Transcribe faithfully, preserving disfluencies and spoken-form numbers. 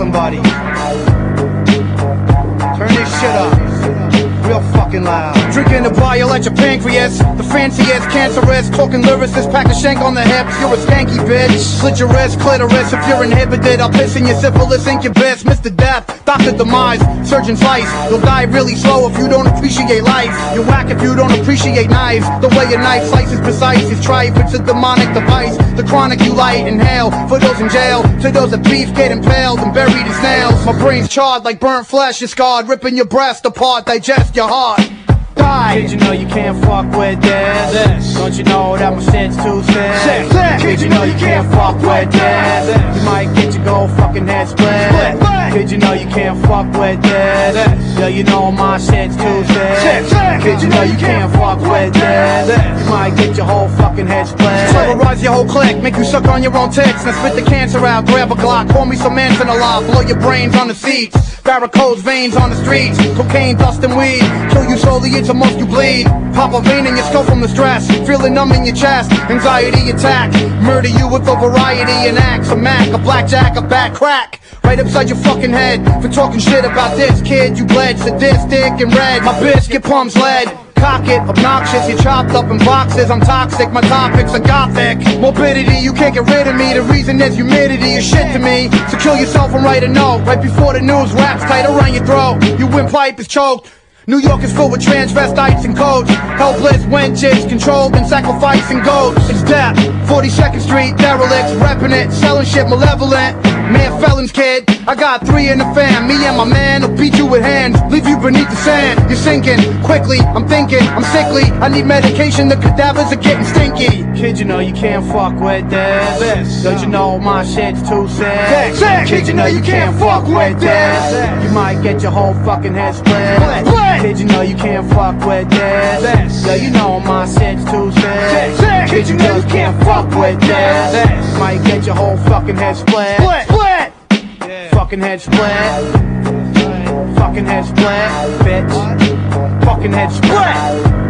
somebody. Turn this shit up. Real fucking loud. Drinking a bar, you'll let your pancreas. The fanciest, cancerous, talking lyricist, pack a shank on the hips. You're a skanky bitch. Slit your wrist, clitoris. If you're inhibited, I'll piss in your syphilis incubus. Mister Death, Doctor Demise, Surgeon Slice. You'll die really slow if you don't appreciate life. You're whack if you don't appreciate knives. The way a knife slices precise is tripe. It's a demonic device. The chronic you light, inhale. For those in jail, to those that beef get impaled and buried as nails. My brain's charred like burnt flesh. You're scarred, ripping your breast apart. Digest your heart. Die. Kid, you know you can't fuck with this. this. Don't you know that my shit's too sick? sick. Kid, you know you can't fuck with this. You might get your gold fucking head split. split. Kid, you know you can't fuck with this. this. Yeah, you know my shit's too sick. sick. Kid, you know you can't fuck with this. this. You might get your whole fucking head split. Terrorize your whole clique, make you suck on your own tits. Now spit the cancer out, grab a Glock, call me some Manson alive, blow your brains on the seats. Varicose veins on the streets, cocaine, dust and weed. Kill you slowly until most you bleed. Pop a vein in your skull from the stress. Feeling numb in your chest, anxiety attack. Murder you with a variety and acts. A Mac, a blackjack, a back crack. Right upside your fucking head for talking shit about this kid. You bled sadistic and red. My biscuit pumps lead. Cock it, obnoxious, you're chopped up in boxes. I'm toxic, my topics are gothic. Morbidity, you can't get rid of me. The reason is humidity is shit to me. So kill yourself and write a note right before the news wraps tight around your throat. Your windpipe is choked. New York is full with transvestites and codes. Helpless wenches, controlled and sacrificing goats. It's death, forty-second Street, derelicts, repping it, selling shit malevolent. Man, felons, kid, I got three in the fam. Me and my man will beat you with hands, leave you beneath the sand. You're sinking, quickly, I'm thinking, I'm sickly. I need medication, the cadavers are getting stinky. Kid, you know you can't fuck with this. this. Don't you know my shit's too sick? sick. Kid, you know you can't fuck with this. You might get your whole fucking head split. split. Kid, you know you can't fuck with this. Yeah, you know my shit's too sick. Kid, you know you can't fuck with this. Might get your whole fucking head split. Split. Split. Yeah. Fucking head split. Fucking head split, bitch. Fucking head split.